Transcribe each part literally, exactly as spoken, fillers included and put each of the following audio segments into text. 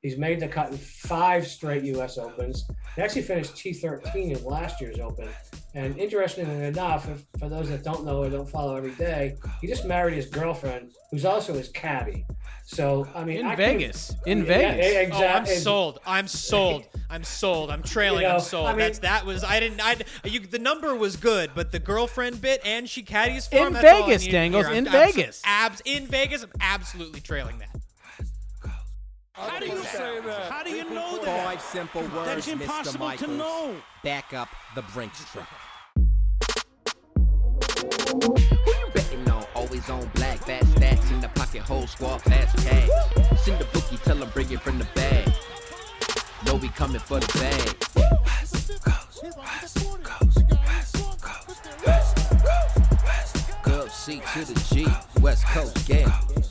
He's made the cut in five straight U S Opens. He actually finished T thirteen in last year's Open. And interestingly enough, if, for those that don't know or don't follow every day, he just married his girlfriend, who's also his caddy. So, I mean, in I Vegas, can, in yeah, Vegas. Yeah, exactly. Oh, I'm sold. I'm sold. I'm sold. I'm trailing. You know, I'm sold. I mean, that's that was. I didn't. I. You. The number was good, but the girlfriend bit and she caddies for In him. That's Vegas, all I needed to Dangles, hear. in I'm abso- Vegas. Abs in Vegas. I'm absolutely trailing that. How do you say that? How do you know Five that? simple words, That's Mister impossible Michaels. to know. Back up the Brinks truck. Who you betting on? Always on black, fast stacks in the pocket, whole squad, fast cash. Send the bookie, tell him bring it from the bag. Know we coming for the bag. West Coast, West Coast, West Coast, West Coast. Gov C to the G, West Coast gamblers.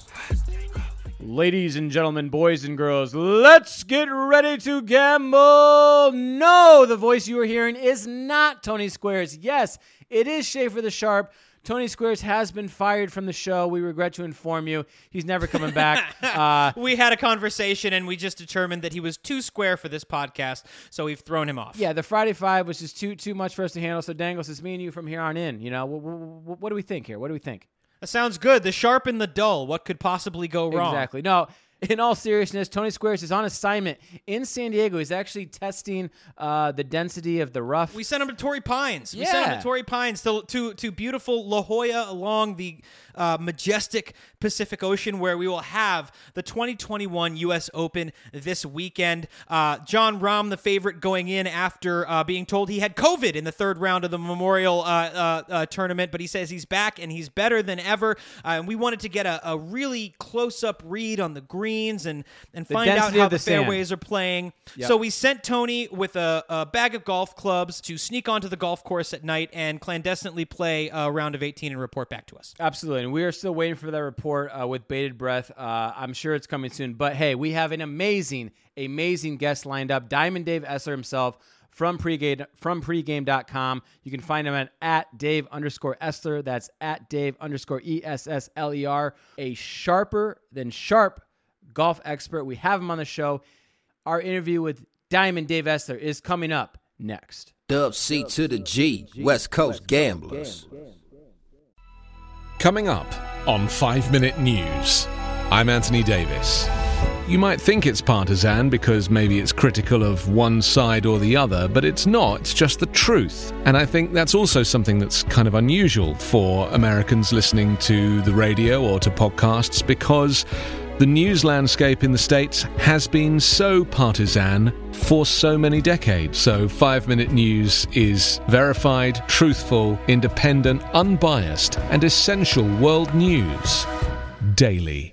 Ladies and gentlemen, boys and girls, let's get ready to gamble. No, the voice you are hearing is not Tony Squares. Yes, it is Schaefer the Sharp. Tony Squares has been fired from the show. We regret to inform you. He's never coming back. Uh, we had a conversation, and we just determined that he was too square for this podcast, so we've thrown him off. yeah, the Friday Five was just too too much for us to handle. So, Dangles, it's me and you from here on in. You know, what, what, what do we think here? What do we think? That sounds good. The sharp and the dull. What could possibly go wrong? Exactly. No, in all seriousness, Tony Squares is on assignment in San Diego. He's actually testing uh, the density of the rough. We sent him to Torrey Pines. We Yeah. sent him to Torrey Pines, to, to, to beautiful La Jolla along the uh, majestic Pacific Ocean, where we will have the twenty twenty-one U S Open this weekend. Uh, Jon Rahm, the favorite, going in after uh, being told he had COVID in the third round of the Memorial uh, uh, uh, tournament, but he says he's back and he's better than ever. Uh, and we wanted to get a, a really close-up read on the greens and, and find out density how of the, the sand. fairways are playing. Yep. So we sent Tony with a, a bag of golf clubs to sneak onto the golf course at night and clandestinely play a round of eighteen and report back to us. Absolutely. And we are still waiting for that report uh, with bated breath. Uh, I'm sure it's coming soon. But hey, we have an amazing, amazing guest lined up. Diamond Dave Essler himself from pregame from pregame dot com. You can find him at, at Dave underscore Essler. That's at Dave underscore E S S L E R. A sharper than sharp golf expert. We have him on the show. Our interview with Diamond Dave Essler is coming up next. Dub C to the G, West Coast gamblers. Coming up on five minute News, I'm Anthony Davis. You might think it's partisan because maybe it's critical of one side or the other, but it's not. It's just the truth. And I think that's also something that's kind of unusual for Americans listening to the radio or to podcasts, because the news landscape in the States has been so partisan for so many decades. So five minute News is verified, truthful, independent, unbiased, and essential world news daily.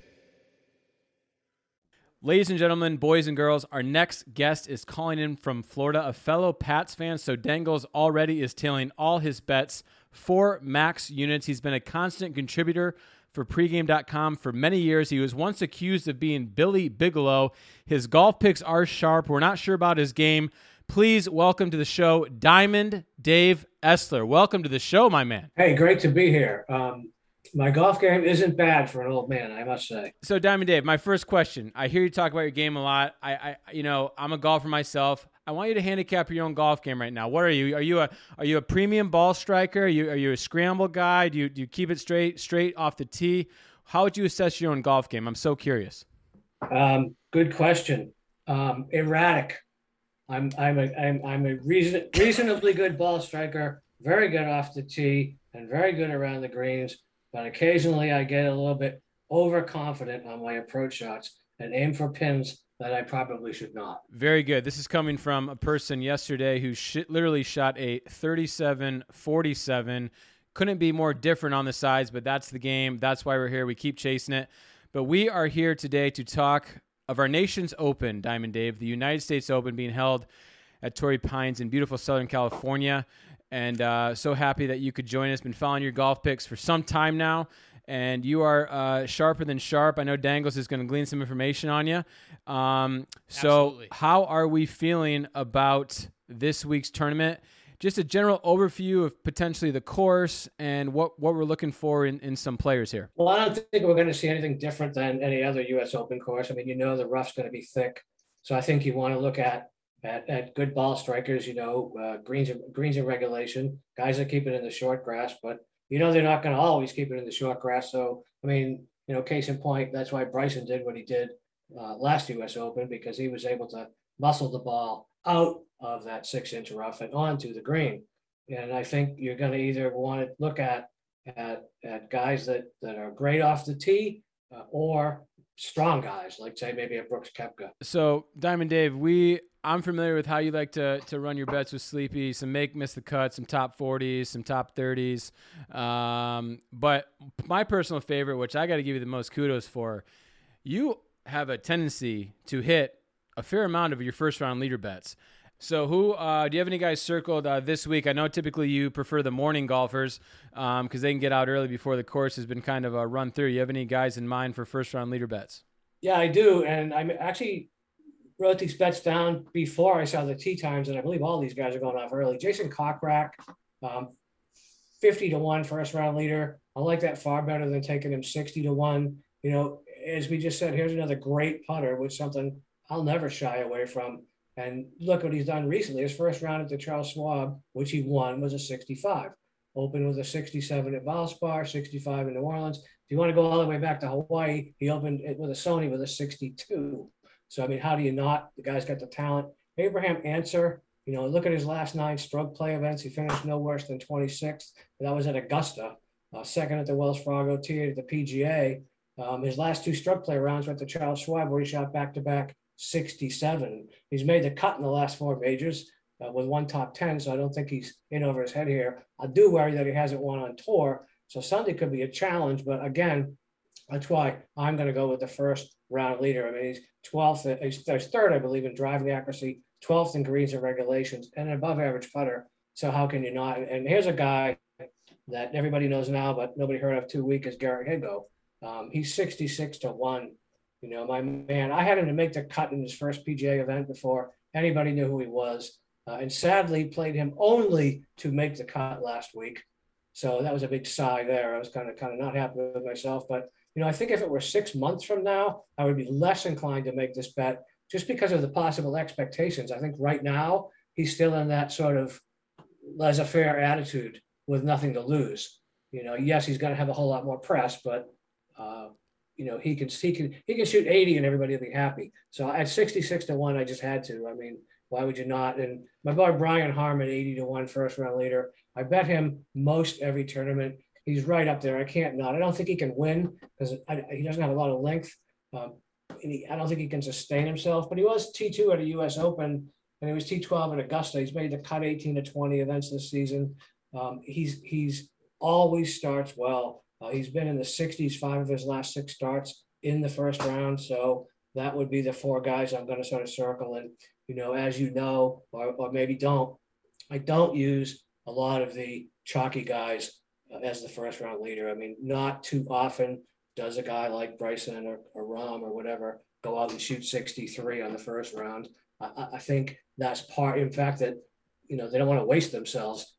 Ladies and gentlemen, boys and girls, our next guest is calling in from Florida, a fellow Pats fan. So Dangles already is tailing all his bets for max units. He's been a constant contributor for pregame dot com for many years. He was once accused of being Billy Bigelow. His golf picks are sharp. We're not sure about his game. Please welcome to the show, Diamond Dave Essler. Welcome to the show, my man. Hey, great to be here. Um, my golf game isn't bad for an old man, I must say. So, Diamond Dave, my first question. I hear you talk about your game a lot. I, I, you know, I'm a golfer myself. I want you to handicap your own golf game right now. What are you? Are you a are you a premium ball striker? Are you are you a scramble guy? Do you do you keep it straight straight off the tee? How would you assess your own golf game? I'm so curious. Um, good question. Um, erratic. I'm I'm a I'm I'm a reason, reasonably good ball striker, very good off the tee, and very good around the greens. But occasionally I get a little bit overconfident on my approach shots and aim for pins that I probably should not. Very good. This is coming from a person yesterday who sh- literally shot a thirty-seven forty-seven. Couldn't be more different on the sides, but that's the game. That's why we're here. We keep chasing it. But we are here today to talk of our nation's Open, Diamond Dave, the United States Open being held at Torrey Pines in beautiful Southern California. And uh, so happy that you could join us. Been following your golf picks for some time now. And you are uh, sharper than sharp. I know Dangles is going to glean some information on you. Um, so Absolutely. How are we feeling about this week's tournament? Just a general overview of potentially the course and what, what we're looking for in, in some players here. Well, I don't think we're going to see anything different than any other U S Open course. I mean, you know the rough's going to be thick. So I think you want to look at at, at good ball strikers, you know, uh, greens greens in regulation, guys that keep it in the short grass, but you know they're not going to always keep it in the short grass. So I mean, you know, case in point, that's why Bryson did what he did uh, last U S Open, because he was able to muscle the ball out of that six inch rough and onto the green. And I think you're going to either want to look at at at guys that that are great off the tee uh, or strong guys like say maybe a Brooks Koepka. So Diamond Dave, we I'm familiar with how you like to to run your bets with Sleepy, some make miss the cut, some top forties, some top thirties. Um, but my personal favorite, which I got to give you the most kudos for, you have a tendency to hit a fair amount of your first round leader bets. So who uh, do you have any guys circled uh, this week? I know typically you prefer the morning golfers because um, they can get out early before the course has been kind of a run through. You have any guys in mind for first round leader bets? Yeah, I do. And I actually wrote these bets down before I saw the tee times, and I believe all these guys are going off early. Jason Kokrak, um, fifty to one first round leader. I like that far better than taking him sixty to one. You know, as we just said, here's another great putter, which is something I'll never shy away from. And look what he's done recently. His first round at the Charles Schwab, which he won, was a sixty-five. Opened with a sixty-seven at Valspar, sixty-five in New Orleans. If you want to go all the way back to Hawaii, he opened it with a Sony with a sixty-two. So, I mean, how do you not? The guy's got the talent. Abraham Answer, you know, look at his last nine stroke play events. He finished no worse than twenty-sixth. That was at Augusta. Uh, second at the Wells Fargo, tier at the P G A. Um, his last two stroke play rounds were at the Charles Schwab, where he shot back-to-back sixty-seven. He's made the cut in the last four majors uh, with one top ten, so I don't think he's in over his head here. I do worry that he hasn't won on tour, so Sunday could be a challenge, but again, that's why I'm going to go with the first round leader. I mean, he's twelfth, he's, he's third, I believe, in driving accuracy, twelfth in greens and regulations, and an above average putter, so how can you not? And here's a guy that everybody knows now, but nobody heard of two weeks is Garrett Higgo. Um, he's sixty-six to one. You know, my man, I had him to make the cut in his first P G A event before anybody knew who he was. Uh, and sadly played him only to make the cut last week. So that was a big sigh there. I was kind of kind of not happy with myself. But, you know, I think if it were six months from now, I would be less inclined to make this bet just because of the possible expectations. I think right now he's still in that sort of laissez-faire attitude with nothing to lose. You know, yes, he's going to have a whole lot more press, but uh, you know, he can he can he can shoot eighty and everybody will be happy. So at sixty-six to one, I just had to. I mean, why would you not? And my boy Brian Harman, eighty to one first round leader. I bet him most every tournament. He's right up there. I can't not. I don't think he can win because he doesn't have a lot of length. Um, and he, I don't think he can sustain himself. But he was T two at a U S Open, and he was T twelve at Augusta. He's made the cut eighteen to twenty events this season. Um, he's he's always starts well. Uh, he's been in the sixties, five of his last six starts in the first round. So that would be the four guys I'm going to sort of circle. And, you know, as you know, or, or maybe don't, I don't use a lot of the chalky guys uh, as the first round leader. I mean, not too often does a guy like Bryson or, or Rahm or whatever go out and shoot sixty-three on the first round. I, I think that's part, in fact, that, you know, they don't want to waste themselves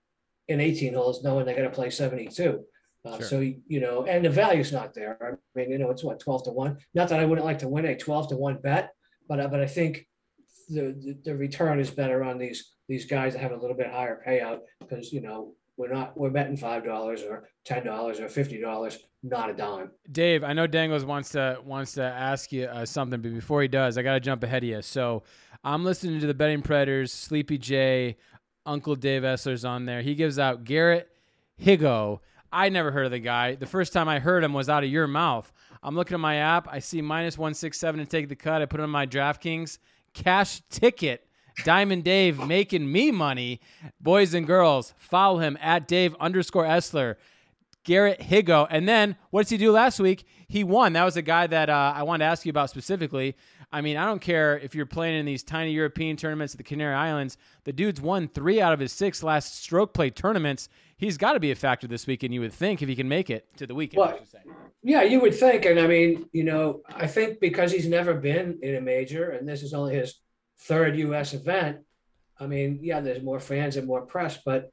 in eighteen holes knowing they got to play seventy-two. Uh, sure. So, you know, and the value's not there. I mean, you know, it's what, twelve to one. Not that I wouldn't like to win a twelve to one bet, but uh, but I think the, the the return is better on these these guys that have a little bit higher payout because, you know, we're not we're betting five dollars or ten dollars or fifty dollars, not a dime. Dave, I know Dangles wants to wants to ask you uh, something, but before he does, I got to jump ahead of you. So I'm listening to the Betting Predators, Sleepy J, Uncle Dave Essler's on there. He gives out Garrett Higgo. I never heard of the guy. The first time I heard him was out of your mouth. I'm looking at my app. I see minus one sixty-seven to take the cut. I put it on my DraftKings. Cash ticket. Diamond Dave making me money. Boys and girls, follow him at Dave underscore Essler. Garrett Higgo. And then what did he do last week? He won. That was a guy that uh, I wanted to ask you about specifically. I mean, I don't care if you're playing in these tiny European tournaments at the Canary Islands. The dude's won three out of his six last stroke play tournaments. He's got to be a factor this weekend, you would think, if he can make it to the weekend. Well, I should say. Yeah, you would think. And I mean, you know, I think because he's never been in a major and this is only his third U S event, I mean, yeah, there's more fans and more press. But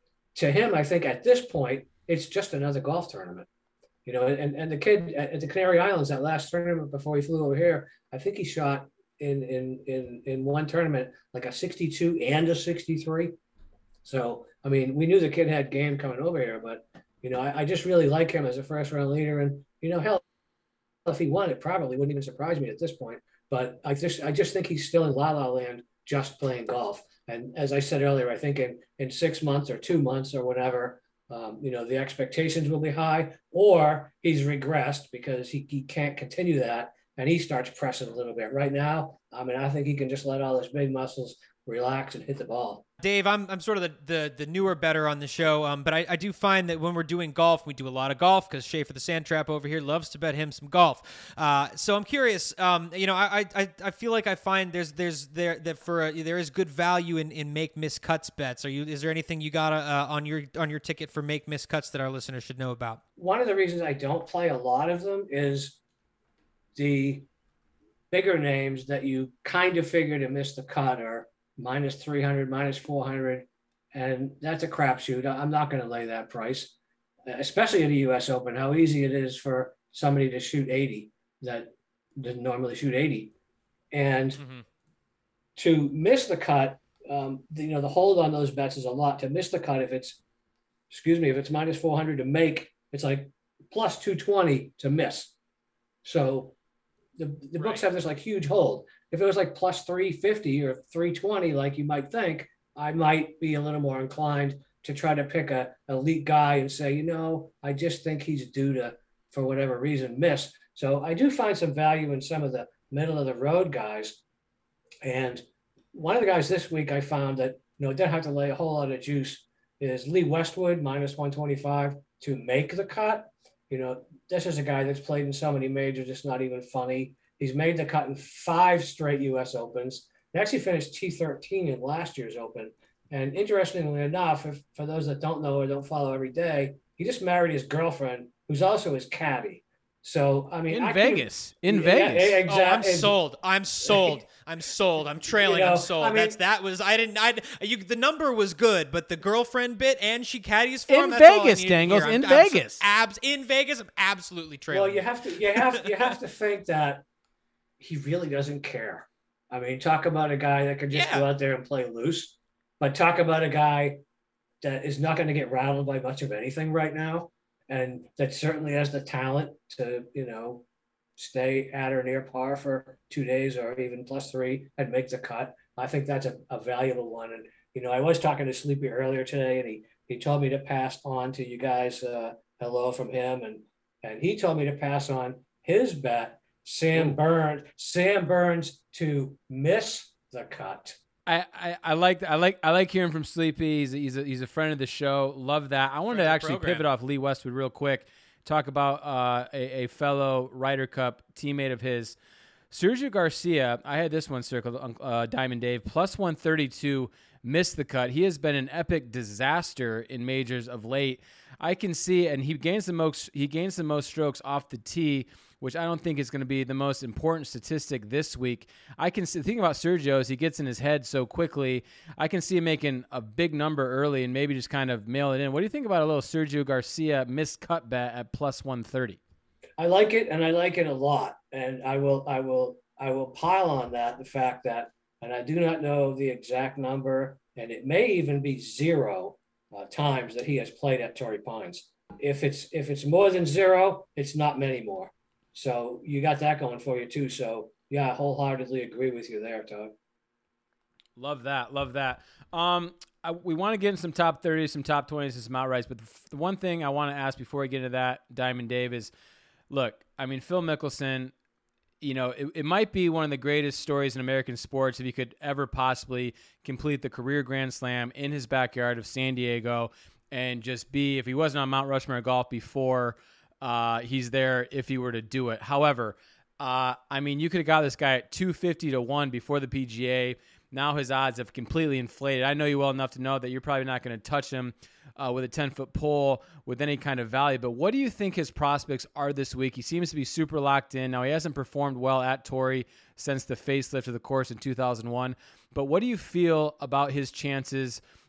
to him, I think at this point, it's just another golf tournament. You know, and, and the kid at the Canary Islands, that last tournament before he flew over here, I think he shot in in in in one tournament like a sixty-two and a sixty-three. So I mean, we knew the kid had game coming over here, but you know, I, I just really like him as a first round leader, and you know, hell, if he won, it probably wouldn't even surprise me at this point. But I just I just think he's still in la la land, just playing golf. And as I said earlier, I think in in six months or two months or whatever, um, you know, the expectations will be high, or he's regressed because he, he can't continue that, and he starts pressing a little bit. Right now, I mean, I think he can just let all his big muscles relax and hit the ball. Dave, I'm I'm sort of the the, the newer better on the show, um, but I, I do find that when we're doing golf, we do a lot of golf because Schaefer the Sand Trap over here loves to bet him some golf. Uh, so I'm curious, um, you know, I, I I feel like I find there's there's there that for a, there is good value in, in make miss cuts bets. Are you is there anything you got uh, on your on your ticket for make miss cuts that our listeners should know about? One of the reasons I don't play a lot of them is the bigger names that you kind of figure to miss the cut are minus three hundred, minus four hundred, and that's a crapshoot. I'm not going to lay that price, especially at the U S Open, how easy it is for somebody to shoot eighty that didn't normally shoot eighty. And mm-hmm. to miss the cut, um, the, you know, the hold on those bets is a lot. To miss the cut, if it's, excuse me, if it's minus four hundred to make, it's like plus two twenty to miss. So the, the books right. have this like huge hold. If it was like plus three fifty or three twenty, like you might think, I might be a little more inclined to try to pick a elite guy and say, you know, I just think he's due to, for whatever reason, miss. So I do find some value in some of the middle of the road guys. And one of the guys this week I found that, you know, didn't have to lay a whole lot of juice is Lee Westwood, minus one twenty-five to make the cut. You know, this is a guy that's played in so many majors, it's not even funny. He's made the cut in five straight U S Opens. He actually finished T thirteen in last year's Open. And interestingly enough, if, for those that don't know or don't follow every day, he just married his girlfriend, who's also his caddy. So, I mean, in I Vegas, can, in yeah, Vegas. Yeah, exactly. Oh, I'm sold. I'm sold. I'm sold. I'm trailing. You know, I'm sold. I mean, That's that was I didn't. I you. The number was good, but the girlfriend bit and she caddies for in him. That's all I Vegas, needed to Dangles. hear. In I'm Vegas, abs in Vegas. I'm absolutely trailing. Well, you have to. You have. You have to think that he really doesn't care. I mean, talk about a guy that can just Yeah. go out there and play loose, but talk about a guy that is not going to get rattled by much of anything right now, and that certainly has the talent to, you know, stay at or near par for two days or even plus three and make the cut. I think that's a, a valuable one. And, you know, I was talking to Sleepy earlier today, and he, he told me to pass on to you guys uh, hello from him. And, and he told me to pass on his bet, Sam Burns, Sam Burns to miss the cut. I, I, I like I like I like hearing from Sleepy. He's a, he's a, he's a friend of the show. Love that. I wanted Friend to of the actually program. pivot off Lee Westwood real quick. Talk about uh, a, a fellow Ryder Cup teammate of his, Sergio Garcia. I had this one circled, uh, Diamond Dave, plus one thirty-two, missed the cut. He has been an epic disaster in majors of late. I can see, and he gains the most he gains the most strokes off the tee, which I don't think is going to be the most important statistic this week. I can see, the thing about Sergio is he gets in his head so quickly. I can see him making a big number early and maybe just kind of mail it in. What do you think about a little Sergio Garcia missed cut bet at plus one thirty? I like it, and I like it a lot. And I will, I will, I will pile on that the fact that, and I do not know the exact number, and it may even be zero uh, times that he has played at Torrey Pines. If it's if it's more than zero, it's not many more. So you got that going for you too. So yeah, I wholeheartedly agree with you there, Todd. Love that. Love that. Um, I, we want to get in some top thirties, some top twenties, and some outrights. But the, the one thing I want to ask before we get into that, Diamond Dave, is, look, I mean, Phil Mickelson, you know, it, it might be one of the greatest stories in American sports if he could ever possibly complete the career Grand Slam in his backyard of San Diego and just be, if he wasn't on Mount Rushmore golf before, uh, he's there if he were to do it. However, uh, I mean, you could have got this guy at two fifty to one before the P G A. Now his odds have completely inflated. I know you well enough to know that you're probably not going to touch him uh, with a ten-foot pole with any kind of value. But what do you think his prospects are this week? He seems to be super locked in. Now, he hasn't performed well at Torrey since the facelift of the course in two thousand one. But what do you feel about his chances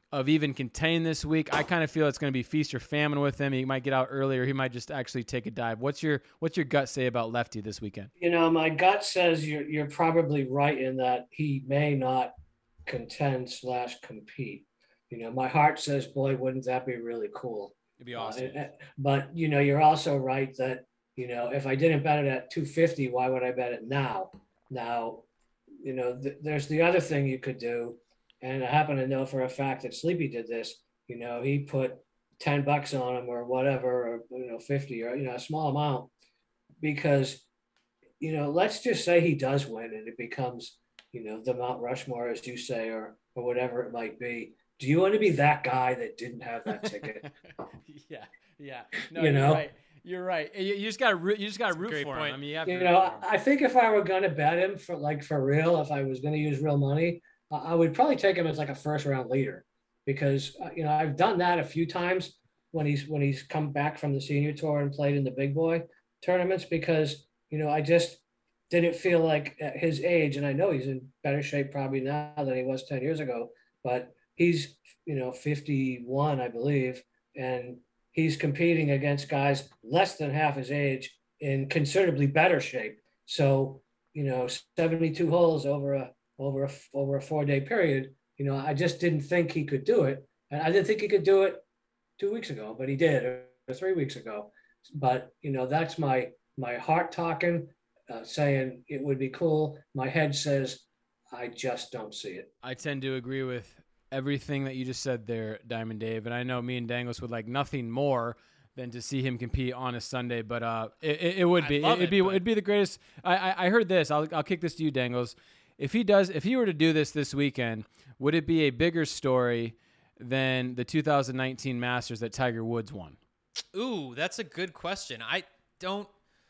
of even containing this week. I kind of feel it's going to be feast or famine with him. He might get out earlier. He might just actually take a dive. What's your what's your gut say about Lefty this weekend? You know, my gut says you're you're probably right in that he may not contend slash compete. You know, my heart says, boy, wouldn't that be really cool? It'd be awesome. Uh, but, you know, you're also right that, you know, if I didn't bet it at two fifty, why would I bet it now? Now, you know, th- there's the other thing you could do. And I happen to know for a fact that Sleepy did this. You know, he put ten bucks on him or whatever, or, you know, fifty or, you know, a small amount because, you know, let's just say he does win and it becomes, you know, the Mount Rushmore, as you say, or, or whatever it might be. Do you want to be that guy that didn't have that ticket? yeah. Yeah. No, you you're know, right. You're right. You, you just got to you just got to root for point. him. I mean, you have you to know, I think if I were going to bet him for like for real, if I was going to use real money, I would probably take him as like a first round leader because, uh, you know, I've done that a few times when he's, when he's come back from the senior tour and played in the big boy tournaments because, you know, I just didn't feel like at his age, and I know he's in better shape probably now than he was ten years ago, but he's, you know, fifty-one, I believe. And he's competing against guys less than half his age in considerably better shape. So, you know, seventy-two holes over a, over a, over a four day period, you know, I just didn't think he could do it. And I didn't think he could do it two weeks ago, but he did, or three weeks ago. But, you know, that's my, my heart talking, uh, saying it would be cool. My head says, I just don't see it. I tend to agree with everything that you just said there, Diamond Dave. And I know me and Dangles would like nothing more than to see him compete on a Sunday, but uh, it, it, it would be, love it'd it, be, but- it'd be the greatest. I, I, I heard this. I'll, I'll kick this to you, Dangles. If he does, if he were to do this this weekend, would it be a bigger story than the two thousand nineteen Masters that Tiger Woods won? Ooh, that's a good question. I don't,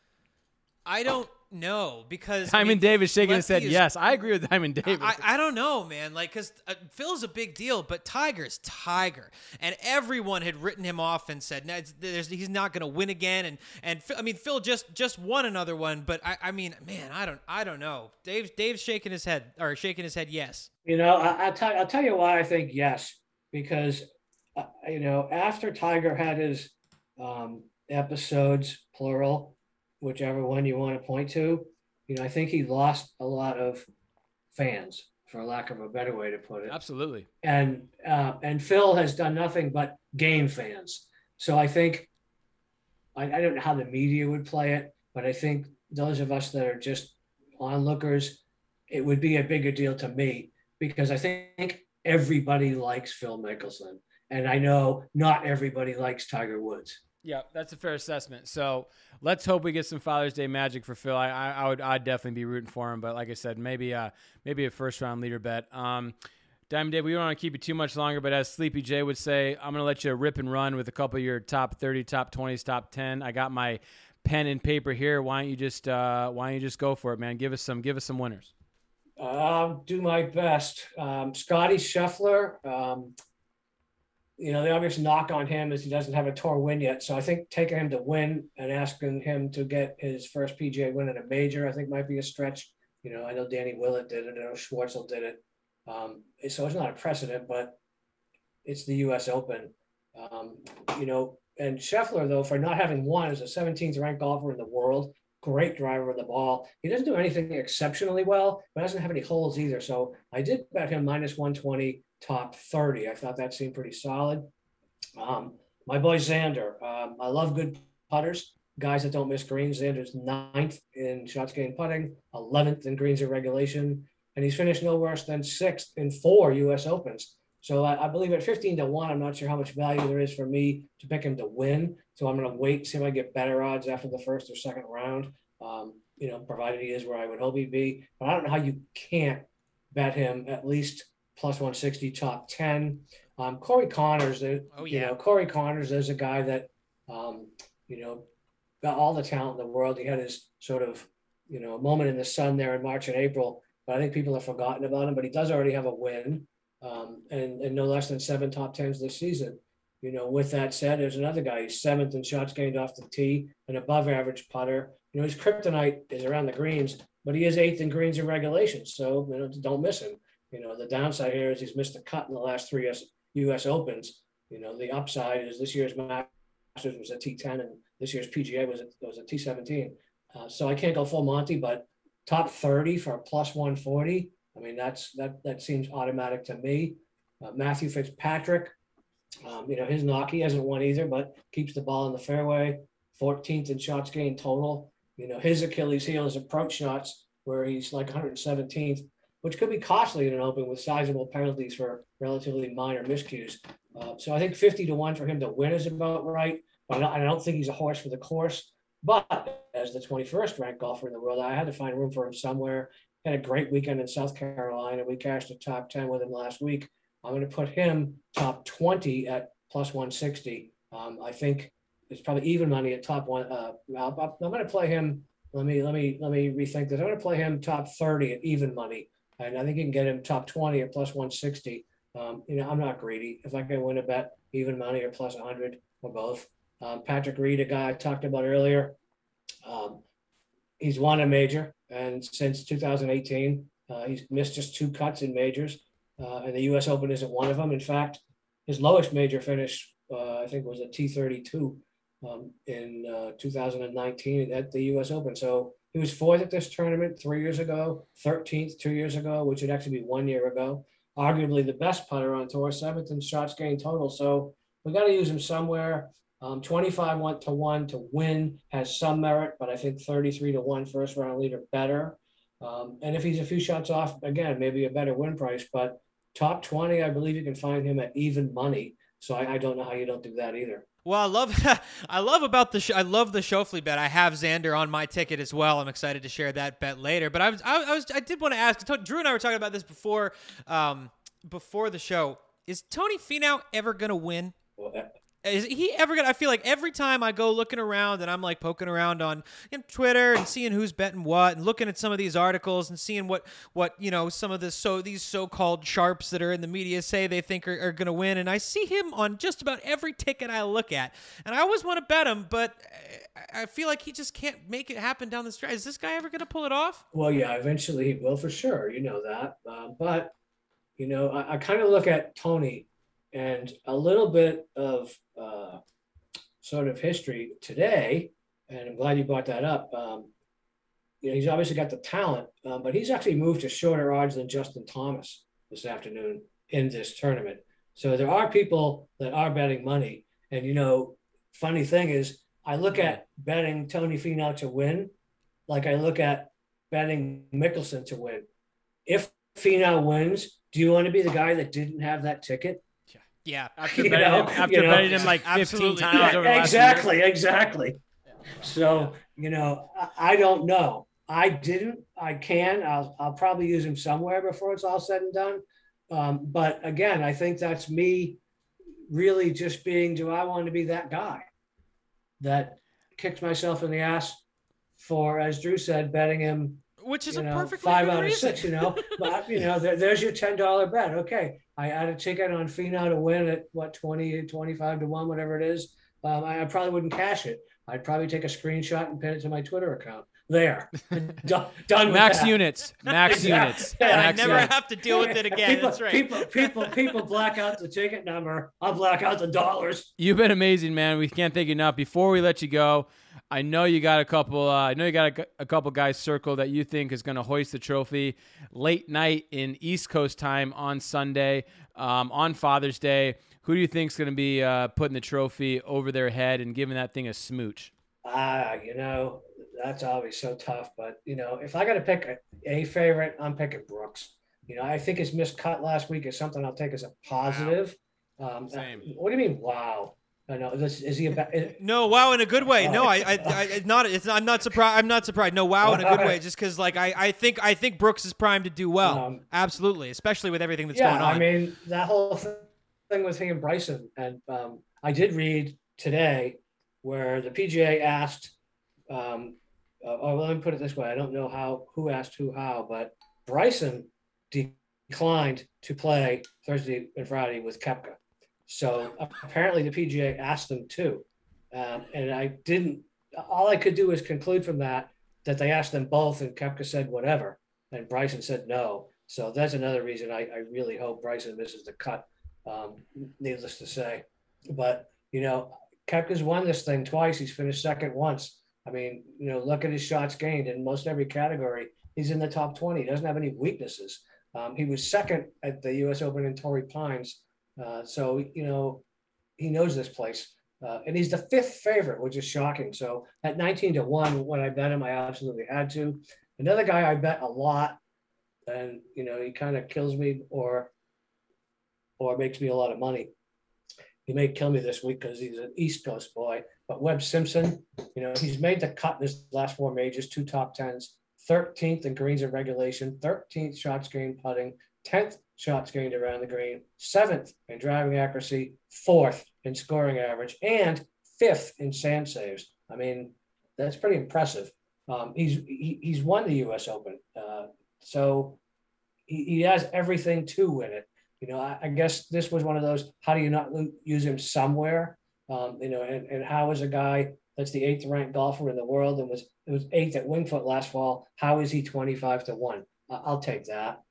I don't know because Diamond I mean, Davis shaking his Lefty head. is- Yes, I agree with Diamond Davis. I, I don't know, man. Like, because uh, Phil's a big deal, but Tiger's Tiger, and everyone had written him off and said, no, it's, there's, he's not going to win again. And and Phil, I mean, Phil just just won another one, but I, I mean, man, I don't I don't know. Dave Dave's shaking his head or shaking his head. Yes. You know, I, I'll tell I'll tell you why I think yes, because uh, you know, after Tiger had his um, episodes, plural, whichever one you want to point to, you know, I think he lost a lot of fans, for lack of a better way to put it. Absolutely. And uh, and Phil has done nothing but gain fans. So I think I, I don't know how the media would play it, but I think those of us that are just onlookers, it would be a bigger deal to me because I think everybody likes Phil Mickelson, and I know not everybody likes Tiger Woods. Yeah, that's a fair assessment. So let's hope we get some Father's Day magic for Phil. I, I, I would, I'd definitely be rooting for him. But like I said, maybe, uh, maybe a first round leader bet. Um, Diamond Dave, we don't want to keep you too much longer, but as Sleepy J would say, I'm going to let you rip and run with a couple of your top thirty, top twenties, top ten. I got my pen and paper here. Why don't you just, uh, why don't you just go for it, man? Give us some, give us some winners. I'll do my best. Um, Scotty Scheffler. Um, You know, the obvious knock on him is he doesn't have a tour win yet. So I think taking him to win and asking him to get his first P G A win in a major, I think might be a stretch. You know, I know Danny Willett did it. I know Schwartzel did it. Um, so it's not a precedent, but it's the U S Open. Um, you know, and Scheffler, though, for not having won, is a seventeenth ranked golfer in the world. Great driver of the ball. He doesn't do anything exceptionally well, but doesn't have any holes either. So I did bet him minus one twenty. Top thirty. I thought that seemed pretty solid. Um, my boy Xander. Um, I love good putters, guys that don't miss greens. Xander's ninth in shots gained putting, eleventh in greens in regulation, and he's finished no worse than sixth in four U S Opens. So I, I believe at fifteen to one, I'm not sure how much value there is for me to pick him to win. So I'm going to wait, see if I get better odds after the first or second round. Um, you know, provided he is where I would hope he'd be. But I don't know how you can't bet him at least plus one sixty, top ten. Um, Corey Connors, uh, Oh, you yeah. know, Corey Connors is a guy that, um, you know, got all the talent in the world. He had his sort of, you know, moment in the sun there in March and April, but I think people have forgotten about him, but he does already have a win um, and, and no less than seven top tens this season. You know, with that said, there's another guy. He's seventh in shots gained off the tee, an above average putter. You know, his kryptonite is around the greens, but he is eighth in greens in regulation. So, you know, don't miss him. You know, the downside here is he's missed a cut in the last three U S Opens. You know, the upside is this year's Masters was a T ten and this year's P G A was a, was a T seventeen. Uh, so I can't go full Monty, but top thirty for plus one forty. I mean, that's that that seems automatic to me. Uh, Matthew Fitzpatrick, um, you know, his knock, he hasn't won either, but keeps the ball in the fairway. fourteenth in shots gained total. You know, his Achilles heel is approach shots, where he's like one hundred seventeenth, which could be costly in an Open with sizable penalties for relatively minor miscues. Uh, so I think fifty to one for him to win is about right. But I don't, I don't think he's a horse for the course. But as the twenty-first ranked golfer in the world, I had to find room for him somewhere. Had a great weekend in South Carolina. We cashed a top ten with him last week. I'm going to put him top twenty at plus one sixty. Um, I think it's probably even money at top one. Uh, I'll, I'm going to play him. Let me let me let me rethink this. I'm going to play him top thirty at even money, and I think you can get him top twenty at plus one sixty. Um, you know, I'm not greedy. If I can win a bet, even money or plus one hundred or both. Um, Patrick Reed, a guy I talked about earlier, um, he's won a major, and since two thousand eighteen, uh, he's missed just two cuts in majors, uh, and the U S Open isn't one of them. In fact, his lowest major finish, uh, I think, was a T thirty-two um, in uh, two thousand nineteen at the U S Open. So he was fourth at this tournament three years ago, thirteenth two years ago, which would actually be one year ago. Arguably the best putter on tour, seventh in shots gained total. So we got to use him somewhere. Um, twenty-five went to one to win has some merit, but I think thirty-three to one first round leader better. Um, and if he's a few shots off, again, maybe a better win price, but top twenty, I believe you can find him at even money. So I, I don't know how you don't do that either. Well, I love, I love about the, sh- I love the Schauffele bet. I have Xander on my ticket as well. I'm excited to share that bet later. But I was, I, I was, I did want to ask. Drew and I were talking about this before, um, before the show. Is Tony Finau ever gonna win? Well, that, Is he ever gonna? I feel like every time I go looking around and I'm like poking around on you know, Twitter and seeing who's betting what and looking at some of these articles and seeing what what you know some of the so these so-called sharps that are in the media say they think are, are gonna win, and I see him on just about every ticket I look at, and I always want to bet him, but I feel like he just can't make it happen down the stretch. Is this guy ever gonna pull it off? well, yeah, eventually he will for sure. You know that, um, but you know, I, I kind of look at Tony. And a little bit of uh, sort of history today, and I'm glad you brought that up. Um, you know, he's obviously got the talent, um, but he's actually moved to shorter odds than Justin Thomas this afternoon in this tournament. So there are people that are betting money. And, you know, funny thing is, I look at betting Tony Finau to win like I look at betting Mickelson to win. If Finau wins, do you want to be the guy that didn't have that ticket? Yeah, After You betting know, him, after you know, betting him like fifteen absolutely. times Yeah, over the last exactly, year. exactly. So, you know, I, I don't know. I didn't. I can. I'll, I'll probably use him somewhere before it's all said and done. Um, but again, I think that's me really just being, do I want to be that guy that kicks myself in the ass for, as Drew said, betting him, Which is you a know, perfect five good out of reason. six, you know, but you know, there, there's your ten dollar bet. Okay. I had a ticket on Finau to win at what, twenty, twenty-five to one, whatever it is. Um, I, I probably wouldn't cash it. I'd probably take a screenshot and pin it to my Twitter account. There, done, done with Max that. units. Max Exactly. units. Yeah, And I Max never units. have to deal with it again. People, That's right. people, people, people black out the ticket number. I'll black out the dollars. You've been amazing, man. We can't thank you enough. Before we let you go, I know you got a couple. Uh, I know you got a, a couple guys circled that you think is going to hoist the trophy late night in East Coast time on Sunday, um, on Father's Day. Who do you think is going to be uh, putting the trophy over their head and giving that thing a smooch? Ah, you know, that's always so tough. But, you know, if I got to pick a, a favorite, I'm picking Brooks. You know, I think his missed cut last week is something I'll take as a positive. Um, Same. What do you mean, wow? I know. This, is he a ba- No, wow, in a good way. No, I, I, I it's not. It's. I'm not surprised. I'm not surprised. No, wow, in a good way. Just because, like, I, I think, I think Brooks is primed to do well. Um, Absolutely, especially with everything that's yeah, going on. I mean, that whole thing with him and Bryson. And um, I did read today where the P G A asked, um, uh, oh, let me put it this way. I don't know how, who asked who, how, but Bryson declined to play Thursday and Friday with Koepka. So apparently the P G A asked them too. Um, and I didn't, all I could do is conclude from that, that they asked them both and Koepka said whatever. And Bryson said no. So that's another reason I, I really hope Bryson misses the cut um, needless to say. But, you know, Koepka's won this thing twice. He's finished second once. I mean, you know, look at his shots gained in most every category. He's in the top twenty. He doesn't have any weaknesses. Um, he was second at the U S Open in Torrey Pines. Uh, so, you know, he knows this place. Uh, and he's the fifth favorite, which is shocking. So at nineteen to one, when I bet him, I absolutely had to. Another guy I bet a lot, and, you know, he kind of kills me or, or makes me a lot of money. He may kill me this week because he's an East Coast boy, but Webb Simpson, you know, he's made the cut in his last four majors, two top tens, thirteenth in greens and regulation, thirteenth shots gained putting, tenth shots gained around the green, seventh in driving accuracy, fourth in scoring average, and fifth in sand saves. I mean, that's pretty impressive. Um, he's he, he's won the U S Open, uh, so he, he has everything to win it. You know, I, I guess this was one of those, how do you not use him somewhere? Um, you know, and, and how is a guy that's the eighth ranked golfer in the world and was it was eighth at Winged Foot last fall, how is he twenty-five to one? Uh, I'll take that.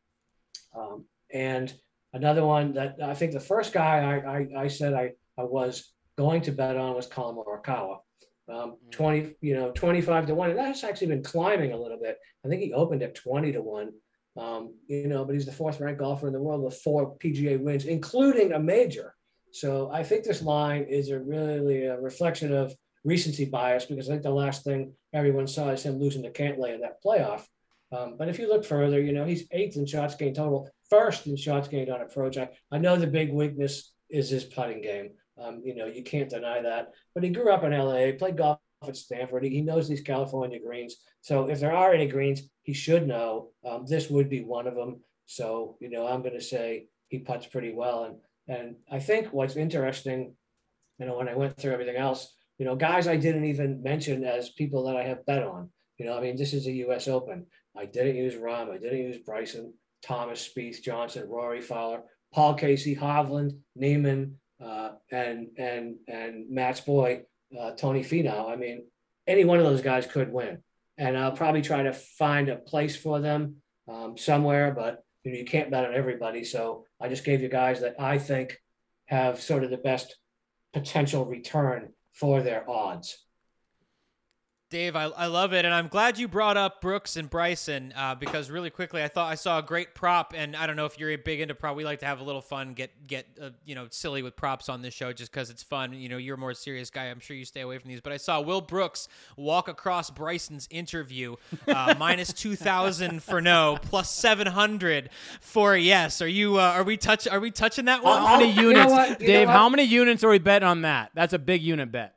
Um, and another one that I think the first guy I, I, I said I, I was going to bet on was Colin Morikawa. Um, twenty, you know, twenty-five to one. And that's actually been climbing a little bit. I think he opened at twenty to one. Um, you know, but he's the fourth ranked golfer in the world with four P G A wins, including a major. So I think this line is a really a reflection of recency bias, because I think the last thing everyone saw is him losing to Cantlay in that playoff. Um, but if you look further, you know, he's eighth in shots gained total, first in shots gained on approach. I, I know the big weakness is his putting game. Um, you know, you can't deny that. But he grew up in L A, played golf at Stanford. He, he knows these California greens. So if there are any greens, he should know. Um, this would be one of them. So, you know, I'm going to say he putts pretty well. And and I think what's interesting, you know, when I went through everything else, you know, guys I didn't even mention as people that I have bet on. You know, I mean, this is a U S Open. I didn't use Rahm. I didn't use Bryson, Thomas, Spieth, Johnson, Rory, Fowler, Paul Casey, Hovland, Neiman, uh, and and and Matt's boy, uh, Tony Finau. I mean, any one of those guys could win, and I'll probably try to find a place for them um, somewhere. But you know, you can't bet on everybody, so I just gave you guys that I think have sort of the best potential return for their odds. Dave, I, I love it, and I'm glad you brought up Brooks and Bryson uh, because really quickly I thought I saw a great prop, and I don't know if you're big into prop. We like to have a little fun, get get uh, you know silly with props on this show just because it's fun. You know, you're a more serious guy. I'm sure you stay away from these, but I saw Will Brooks walk across Bryson's interview, uh, minus two thousand for no, plus seven hundred for yes. Are you? Uh, are we touch? Are we touching that one? Uh, how many units, you know you Dave? know How many units are we betting on that? That's a big unit bet.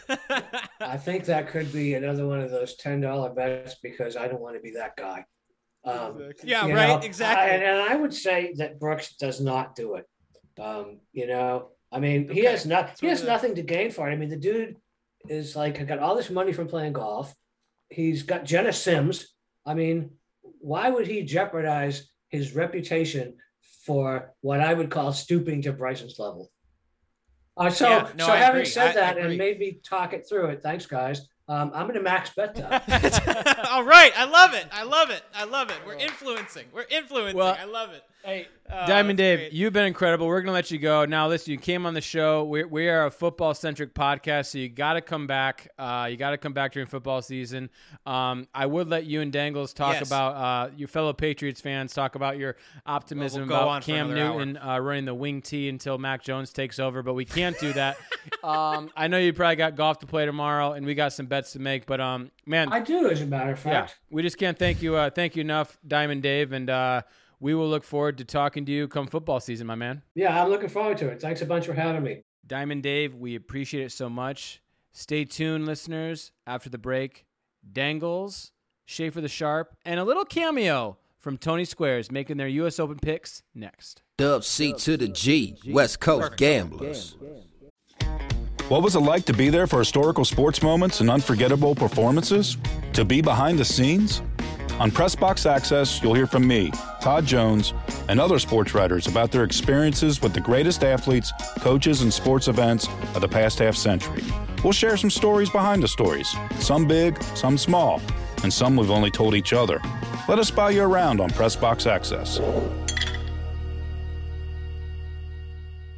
I think that could be another one of those ten dollar bets because I don't want to be that guy. Um, yeah, you right. know, exactly. I, and, and I would say that Brooks does not do it. Um, you know, I mean, he Okay. has not, That's he what has it is. nothing to gain for it. I mean, the dude is like, got all this money from playing golf. He's got Jenna Sims. I mean, why would he jeopardize his reputation for what I would call stooping to Bryson's level? Uh, so, Yeah, no, so I having agree. said I- that I and agree. made me talk it through it, thanks guys. Um, I'm going to max bet that. All right, I love it. I love it. I love it. We're influencing. We're influencing. Well, I love it. Hey, Oh, Diamond that's Dave, great. you've been incredible. We're going to let you go. Now, listen, you came on the show. We, we are a football-centric podcast, so you got to come back. Uh, you got to come back during football season. Um, I would let you and Dangles talk Yes. about uh, your fellow Patriots fans, talk about your optimism Well, we'll go on about for Cam another hour. Newton uh, running the wing tee until Mac Jones takes over, but we can't do that. um, I know you probably got golf to play tomorrow, and we got some bets to make, but um, man, I do, as a matter of yeah, fact. we just can't thank you. Uh, thank you enough, Diamond Dave, and uh, we will look forward to talking to you come football season, my man. Yeah, I'm looking forward to it. Thanks a bunch for having me. Diamond Dave, we appreciate it so much. Stay tuned, listeners. After the break, Dangles, Schaefer the Sharp, and a little cameo from Tony Squares making their U S Open picks next. Dub C to the G, West Coast Gamblers. What was it like to be there for historical sports moments and unforgettable performances? To be behind the scenes? On Pressbox Access, you'll hear from me, Todd Jones, and other sports writers about their experiences with the greatest athletes, coaches, and sports events of the past half century. We'll share some stories behind the stories, some big, some small, and some we've only told each other. Let us buy you around on Pressbox Access.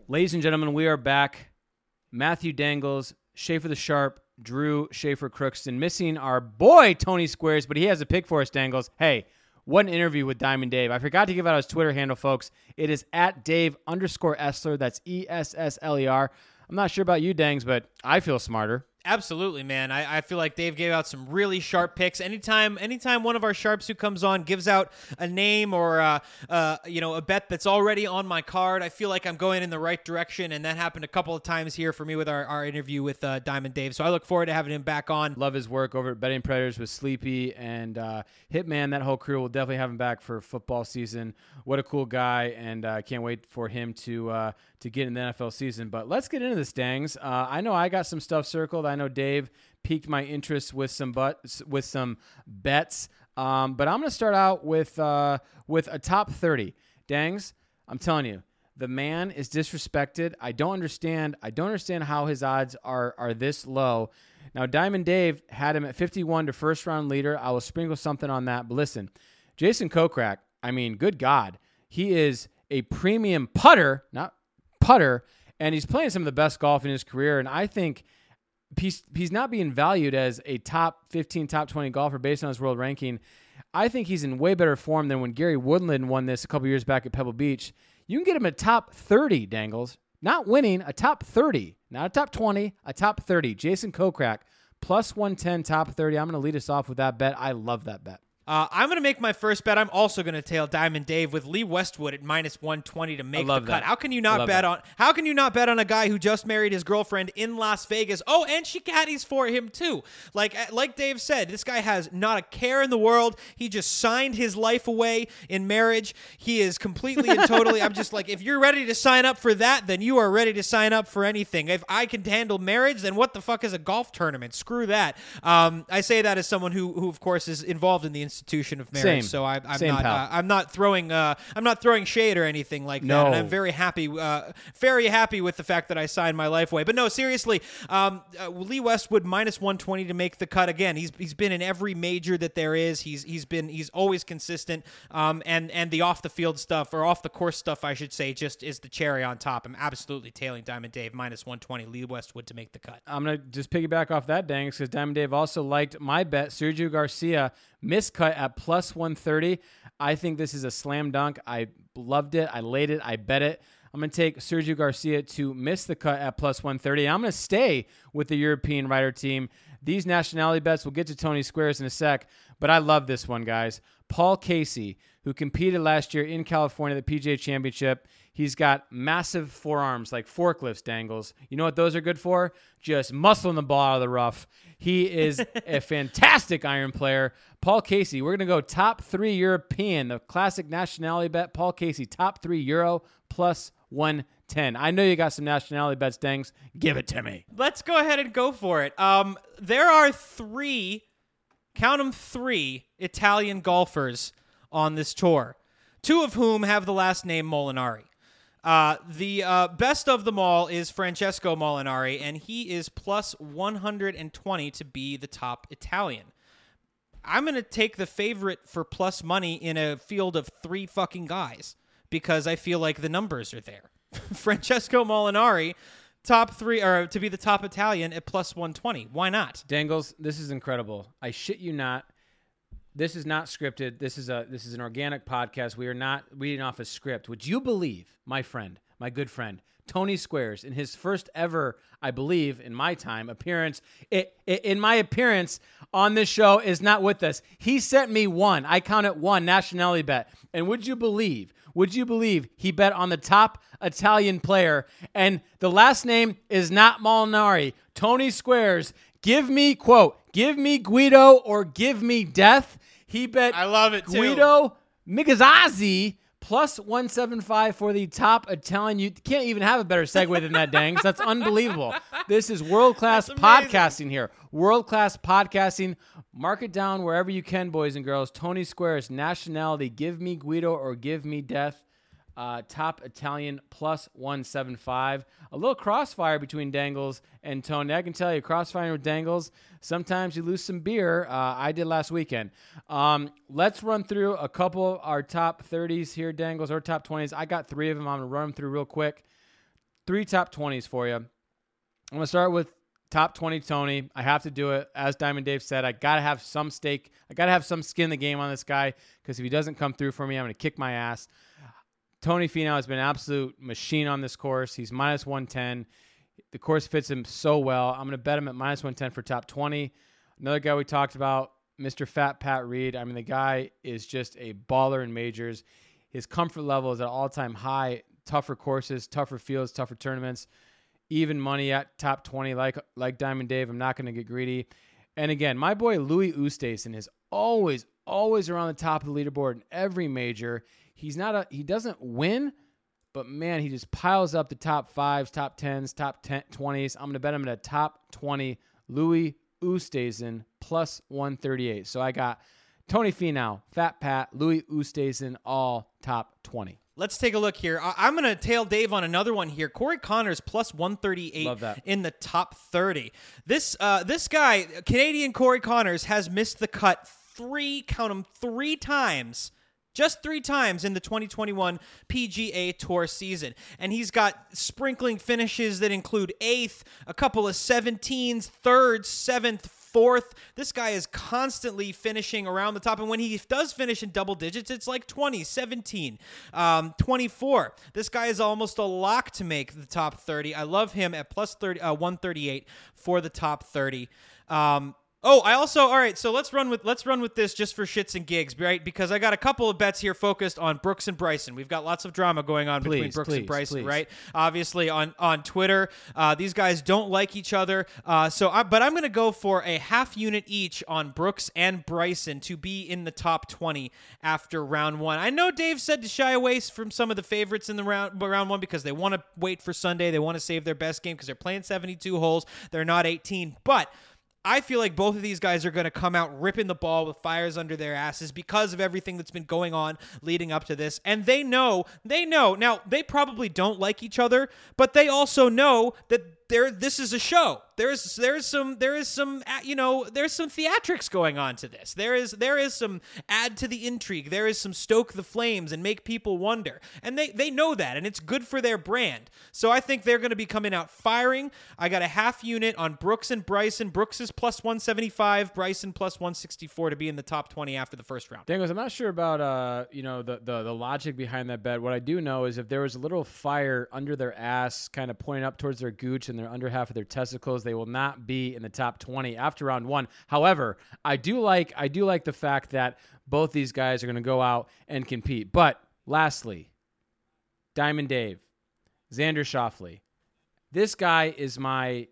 Ladies and gentlemen, we are back. Matthew Dangles, Schaefer the Sharp, Drew Schaefer Crookston, missing our boy Tony Squares, but he has a pick for us, Dangles. Hey, what an interview with Diamond Dave. I forgot to give out his Twitter handle, folks. It is at Dave underscore Essler. That's E S S L E R. I'm not sure about you, Dangs, but I feel smarter. Absolutely, man. I, I feel like Dave gave out some really sharp picks. Anytime, anytime one of our sharps who comes on gives out a name or uh, uh, you know, a bet that's already on my card, I feel like I'm going in the right direction. And that happened a couple of times here for me with our, our interview with uh, Diamond Dave. So I look forward to having him back on. Love his work over at Betting Predators with Sleepy and uh, Hitman. That whole crew will definitely have him back for football season. What a cool guy, and I uh, can't wait for him to uh, to get in the N F L season. But let's get into this, Dangs. Uh, I know I got some stuff circled. I know Dave piqued my interest with some but with some bets. Um, but I'm going to start out with uh, with a top thirty. Dangs, I'm telling you, the man is disrespected. I don't understand. I don't understand how his odds are are this low. Now, Diamond Dave had him at fifty-one to first round leader. I will sprinkle something on that. But listen, Jason Kokrak, I mean, good God, he is a premium putter, not putter, and he's playing some of the best golf in his career. And I think he's, he's not being valued as a top fifteen, top twenty golfer based on his world ranking. I think he's in way better form than when Gary Woodland won this a couple years back at Pebble Beach. You can get him a top thirty, Dangles. Not winning, a top thirty. Not a top twenty, a top thirty. Jason Kokrak, plus one ten, top thirty. I'm going to lead us off with that bet. I love that bet. Uh, I'm going to make my first bet. I'm also going to tail Diamond Dave with Lee Westwood at minus one twenty to make the cut. That. How can you not bet that. on? How can you not bet on a guy who just married his girlfriend in Las Vegas? Oh, and she caddies for him too. Like like Dave said, this guy has not a care in the world. He just signed his life away in marriage. He is completely and totally. I'm just like, if you're ready to sign up for that, then you are ready to sign up for anything. If I can handle marriage, then what the fuck is a golf tournament? Screw that. Um, I say that as someone who, who of course, is involved in the institution of marriage. Same. So I, I'm Same, not. Uh, I'm not throwing. Uh, I'm not throwing shade or anything like no. that. And I'm very happy. Uh, very happy with the fact that I signed my life away. But no, seriously, um, uh, Lee Westwood minus one twenty to make the cut again. He's he's been in every major that there is. He's he's been he's always consistent. Um, and and the off the field stuff or off the course stuff, I should say, just is the cherry on top. I'm absolutely tailing Diamond Dave minus one twenty. Lee Westwood to make the cut. I'm gonna just piggyback off that, Dangs, because Diamond Dave also liked my bet. Sergio Garcia miscut at plus one thirty. I think this is a slam dunk. I loved it. I laid it. I bet it. I'm going to take Sergio Garcia to miss the cut at plus one thirty. And I'm going to stay with the European rider team. These nationality bets, we'll get to Tony Squares in a sec, but I love this one, guys. Paul Casey, who competed last year in California at the P G A Championship. He's got massive forearms like forklifts, Dangles. You know what those are good for? Just muscling the ball out of the rough. He is a fantastic iron player. Paul Casey, we're going to go top three European, the classic nationality bet. Paul Casey, top three Euro, plus one ten. I know you got some nationality bets, Dangs. Give it to me. Let's go ahead and go for it. Um, there are three, count them three, Italian golfers on this tour, two of whom have the last name Molinari. Uh, the uh, best of them all is Francesco Molinari, and he is plus one hundred twenty to be the top Italian. I'm going to take the favorite for plus money in a field of three fucking guys because I feel like the numbers are there. Francesco Molinari, top three, or to be the top Italian at plus one twenty. Why not? Dangles, this is incredible. I shit you not. This is not scripted. This is a this is an organic podcast. We are not reading off a script. Would you believe, my friend, my good friend, Tony Squares, in his first ever, I believe, in my time, appearance, it, it, in my appearance on this show is not with us. He sent me one. I counted one nationality bet. And would you believe, would you believe he bet on the top Italian player? And the last name is not Molinari. Tony Squares, give me, quote, give me Guido or give me death. He bet I love it too. Guido Migazzi plus one seventy-five for the top Italian. You can't even have a better segue than that, Dangs. That's unbelievable. This is world-class podcasting here. World-class podcasting. Mark it down wherever you can, boys and girls. Tony Squares, nationality, give me Guido or give me death. Uh, top Italian plus one seventy-five. A little crossfire between Dangles and Tony. I can tell you, crossfire with Dangles, sometimes you lose some beer. Uh, I did last weekend. Um, let's run through a couple of our top thirties here, Dangles, or top twenties. I got three of them. I'm going to run them through real quick. three top twenties for you. I'm going to start with top twenty Tony. I have to do it. As Diamond Dave said, I got to have some stake. I got to have some skin in the game on this guy because if he doesn't come through for me, I'm going to kick my ass. Tony Finau has been an absolute machine on this course. He's minus one ten. The course fits him so well. I'm going to bet him at minus one ten for top twenty. Another guy we talked about, Mister Fat Pat Reed. I mean, the guy is just a baller in majors. His comfort level is at all-time high. Tougher courses, tougher fields, tougher tournaments. Even money at top twenty, like like Diamond Dave. I'm not going to get greedy. And again, my boy Louis Oosthuizen is always, always around the top of the leaderboard in every major. He's not a, he doesn't win, but man, he just piles up the top fives, top tens, top ten, twenties. I'm going to bet him at a top twenty. Louis Oosthuizen plus one thirty-eight. So I got Tony Finau, Fat Pat, Louis Oosthuizen, all top twenty. Let's take a look here. I- I'm going to tail Dave on another one here. Corey Connors plus one thirty-eight in the top thirty. This uh, this guy, Canadian Corey Connors, has missed the cut three, count them, three times. Just three times in the twenty twenty-one P G A Tour season. And he's got sprinkling finishes that include eighth, a couple of seventeens, third, seventh, fourth. This guy is constantly finishing around the top. And when he does finish in double digits, it's like twenty, seventeen, um, twenty-four. This guy is almost a lock to make the top thirty. I love him at plus thirty, uh, one thirty-eight for the top thirty. Um, Oh, I also, all right, so let's run with let's run with this just for shits and gigs, right? Because I got a couple of bets here focused on Brooks and Bryson. We've got lots of drama going on please, between Brooks please, and Bryson, please. right? Obviously on, on Twitter, uh, these guys don't like each other. Uh, so, I, But I'm going to go for a half unit each on Brooks and Bryson to be in the top twenty after round one. I know Dave said to shy away from some of the favorites in the round, round one because they want to wait for Sunday. They want to save their best game because they're playing seventy-two holes. They're not eighteen, but I feel like both of these guys are going to come out ripping the ball with fires under their asses because of everything that's been going on leading up to this. And they know, they know. Now, they probably don't like each other, but they also know that there this is a show. There's there's some there is some you know there's some theatrics going on to this. There is there is some add to the intrigue. There is some stoke the flames and make people wonder. And they they know that, and it's good for their brand. So I think they're going to be coming out firing. I got a half unit on Brooks and Bryson. Brooks is plus one seventy-five, Bryson plus one sixty-four to be in the top twenty after the first round. Dangos, I'm not sure about uh you know the, the the logic behind that bet. What I do know is if there was a little fire under their ass, kind of pointing up towards their gooch and their under half of their testicles, they will not be in the top twenty after round one. However, I do like I do like the fact that both these guys are going to go out and compete. But lastly, Diamond Dave, Xander Schauffele. This guy is my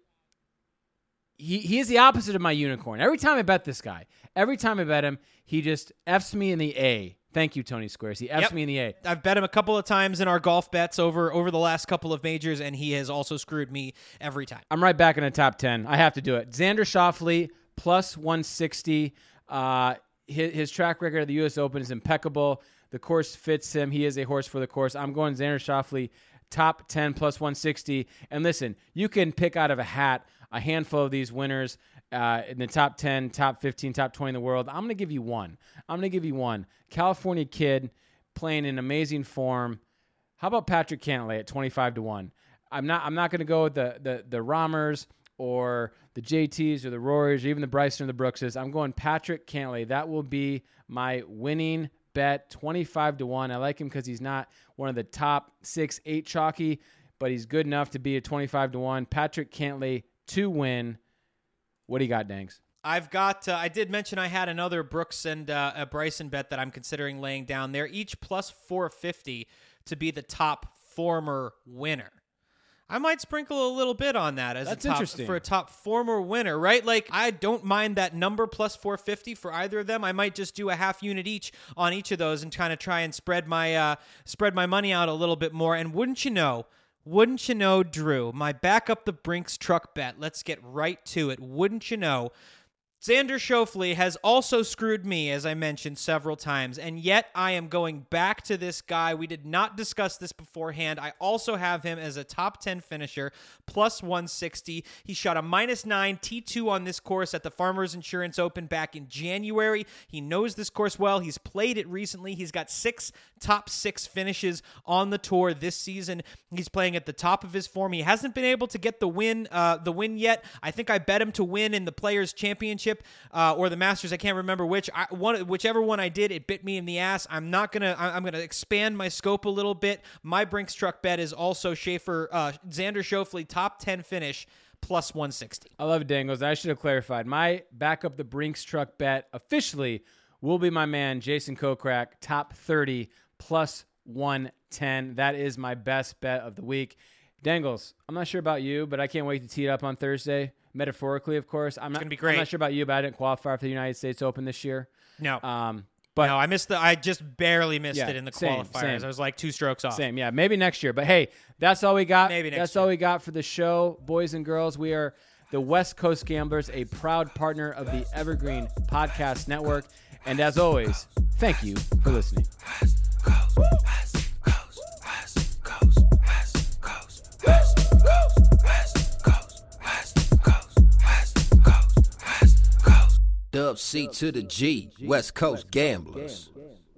he he is the opposite of my unicorn. Every time I bet this guy, every time I bet him, he just F's me in the A. Thank you, Tony Squares. He F's Yep. me in the A. I've bet him a couple of times in our golf bets over over the last couple of majors, and he has also screwed me every time. I'm right back in the top ten. I have to do it. Xander Schauffele, plus one sixty. Uh, his, his track record at the U S Open is impeccable. The course fits him. He is a horse for the course. I'm going Xander Schauffele, top ten, plus one sixty. And listen, you can pick out of a hat a handful of these winners uh, in the top ten, top fifteen, top twenty in the world. I'm going to give you one. I'm going to give you one. California kid playing in amazing form. How about Patrick Cantlay at twenty-five to one? I'm not I'm not going to go with the, the, the Rahmers or the J Ts or the Rorys or even the Bryson or the Brookses. I'm going Patrick Cantlay. That will be my winning bet, twenty-five to one. I like him because he's not one of the top six, eight chalky, but he's good enough to be a twenty-five to one. Patrick Cantlay to win. What do you got, Dangs? I've got, uh, I did mention I had another Brooks and uh, a Bryson bet that I'm considering laying down. They're each plus four fifty to be the top former winner. I might sprinkle a little bit on that as That's a top, interesting. for a top former winner, right? Like, I don't mind that number plus four fifty for either of them. I might just do a half unit each on each of those and kind of try and spread my uh, spread my money out a little bit more. And wouldn't you know, wouldn't you know, Drew, my back up the Brinks truck bet. Let's get right to it. Wouldn't you know, Xander Schauffele has also screwed me, as I mentioned several times, and yet I am going back to this guy. We did not discuss this beforehand. I also have him as a top ten finisher, plus one sixty. He shot a minus nine T two on this course at the Farmers Insurance Open back in January. He knows this course well. He's played it recently. He's got six top six finishes on the tour this season. He's playing at the top of his form. He hasn't been able to get the win, uh, the win yet. I think I bet him to win in the Players Championship uh, or the Masters. I can't remember which. I, one, whichever one I did, it bit me in the ass. I'm not gonna. I'm gonna expand my scope a little bit. My Brinks Truck bet is also Schaefer, uh, Xander Schauffele top ten finish plus one sixty. I love it, Dangles. I should have clarified. My back up the Brinks Truck bet officially will be my man Jason Kokrak top thirty plus one ten. That is my best bet of the week. Dangles, I'm not sure about you, but I can't wait to tee it up on Thursday. Metaphorically, of course. I'm it's not, gonna be great. I'm not sure about you, but I didn't qualify for the United States Open this year. No. Um, but no, I missed the. I just barely missed yeah, it in the same, qualifiers. same. I was like two strokes off. Same, yeah. Maybe next year. But hey, that's all we got. Maybe next That's year. all we got for the show, boys and girls. We are the West Coast Gamblers, a proud partner of the Evergreen Podcast Network. And as always, thank you for listening. Dub C to the G, West Coast Gamblers.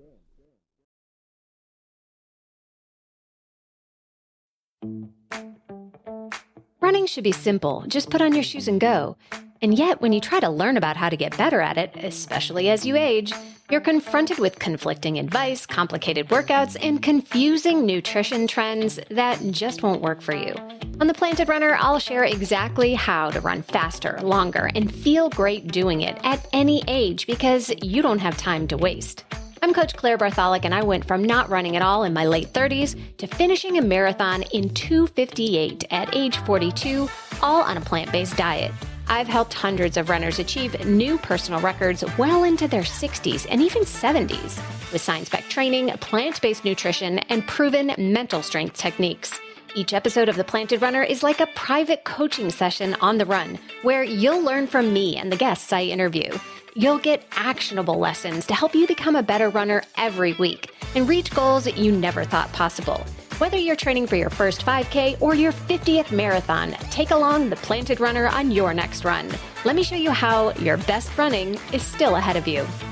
Running should be simple. Just put on your shoes and go. And yet, when you try to learn about how to get better at it, especially as you age, you're confronted with conflicting advice, complicated workouts, and confusing nutrition trends that just won't work for you. On The Planted Runner, I'll share exactly how to run faster, longer, and feel great doing it at any age because you don't have time to waste. I'm Coach Claire Bartholic, and I went from not running at all in my late thirties to finishing a marathon in two fifty-eight at age forty-two, all on a plant-based diet. I've helped hundreds of runners achieve new personal records well into their sixties and even seventies with science-backed training, plant-based nutrition, and proven mental strength techniques. Each episode of The Planted Runner is like a private coaching session on the run, where you'll learn from me and the guests I interview. You'll get actionable lessons to help you become a better runner every week and reach goals that you never thought possible. Whether you're training for your first five K or your fiftieth marathon, take along The Planted Runner on your next run. Let me show you how your best running is still ahead of you.